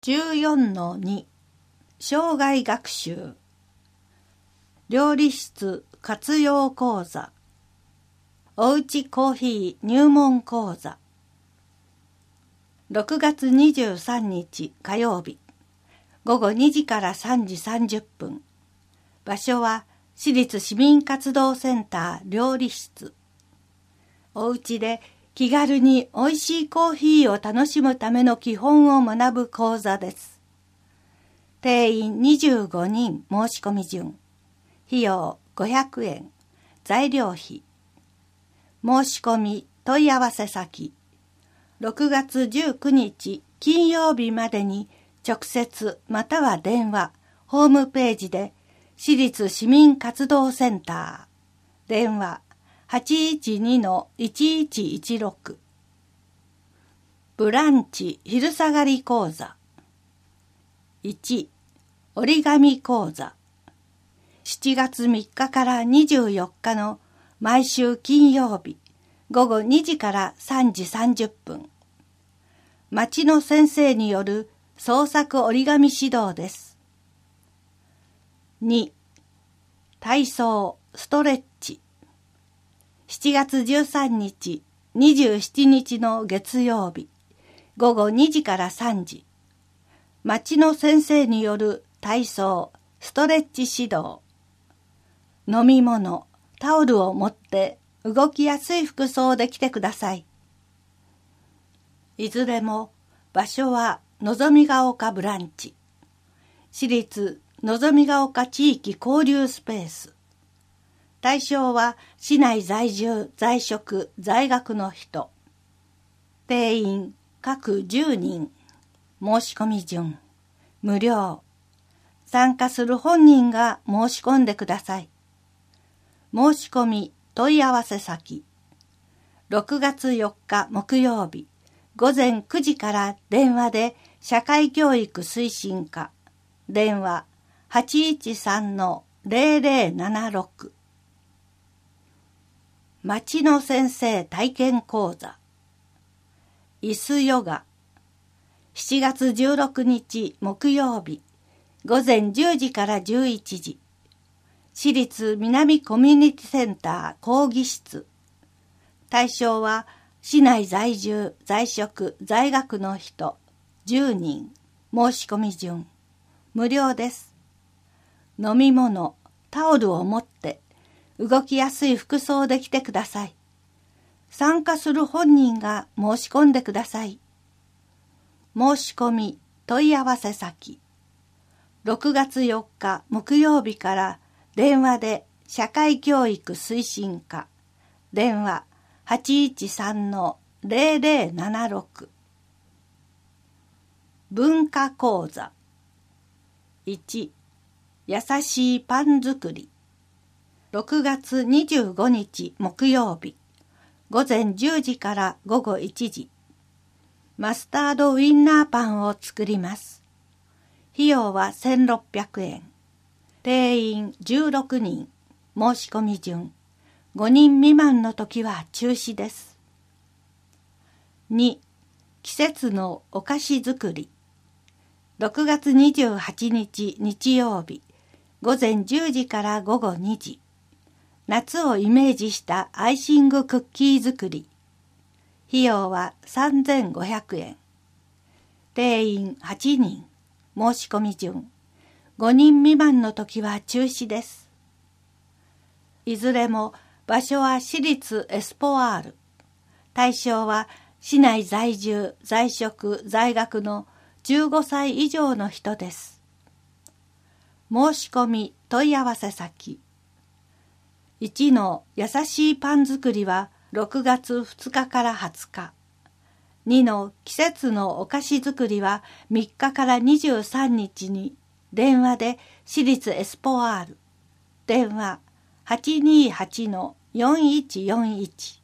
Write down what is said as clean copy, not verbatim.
14-2 生涯学習料理室活用講座おうちコーヒー入門講座6月23日火曜日午後2時から3時30分場所は私立市民活動センター料理室おうちで気軽に美味しいコーヒーを楽しむための基本を学ぶ講座です。定員25人申し込み順。費用500円。材料費。申し込み問い合わせ先。6月19日金曜日までに直接または電話、ホームページで私立市民活動センター。電話812-1116ブランチ昼下がり講座1折り紙講座7月3日から24日の毎週金曜日午後2時から3時30分町の先生による創作折り紙指導です2体操ストレッチ7月13日、27日の月曜日、午後2時から3時、町の先生による体操、ストレッチ指導、飲み物、タオルを持って動きやすい服装で来てください。いずれも場所はのぞみが丘ブランチ、私立のぞみが丘地域交流スペース、対象は市内在住、在職、在学の人。定員各10人。申し込み順。無料。参加する本人が申し込んでください。申し込み問い合わせ先。6月4日木曜日午前9時から電話で社会教育推進課。電話813-0076町の先生体験講座椅子ヨガ7月16日木曜日午前10時から11時私立南コミュニティセンター講義室対象は市内在住在職在学の人10人申し込み順無料です飲み物タオルを持って動きやすい服装で来てください。参加する本人が申し込んでください。申し込み問い合わせ先。6月4日木曜日から電話で社会教育推進課。電話813-0076文化講座1優しいパン作り6月25日木曜日午前10時から午後1時マスタードウインナーパンを作ります費用は1600円定員16人申し込み順5人未満の時は中止です2季節のお菓子作り6月28日日曜日午前10時から午後2時夏をイメージしたアイシングクッキー作り。費用は3500円。定員8人。申し込み順。5人未満の時は中止です。いずれも場所は私立エスポアール。対象は市内在住、在職、在学の15歳以上の人です。申し込み問い合わせ先。1の優しいパン作りは6月2日から20日。2の季節のお菓子作りは3日から23日に電話で私立エスポアール。電話828-4141